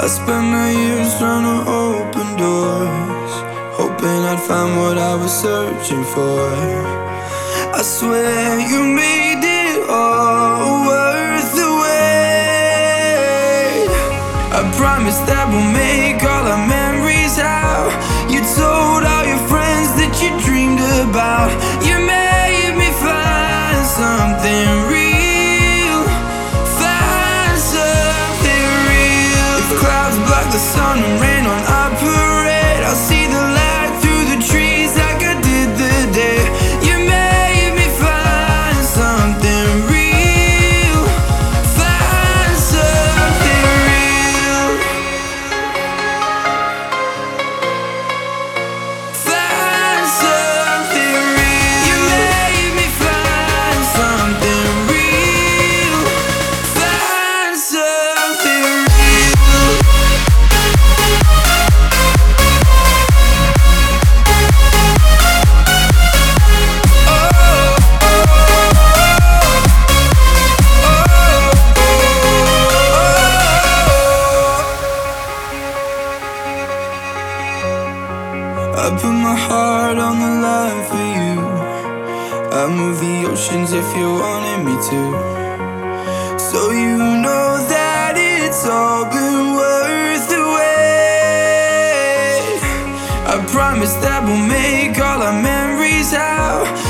I spent my years trying to open doors, hoping I'd find what I was searching for. I swear you made it all worth the wait. I promise that we'll make all our memories how you told all your friends that you dreamed about. You made me find something real, find something real. If clouds block the sun and rain on our parade, I'll see the light through the trees like I did the day you made me find something real, find something real, find something real. You made me find something real, find something real. I put my heart on the line for you. I move the oceans if you wanted me to. So you know that it's all been worth the wait. I promise that we'll make all our memories how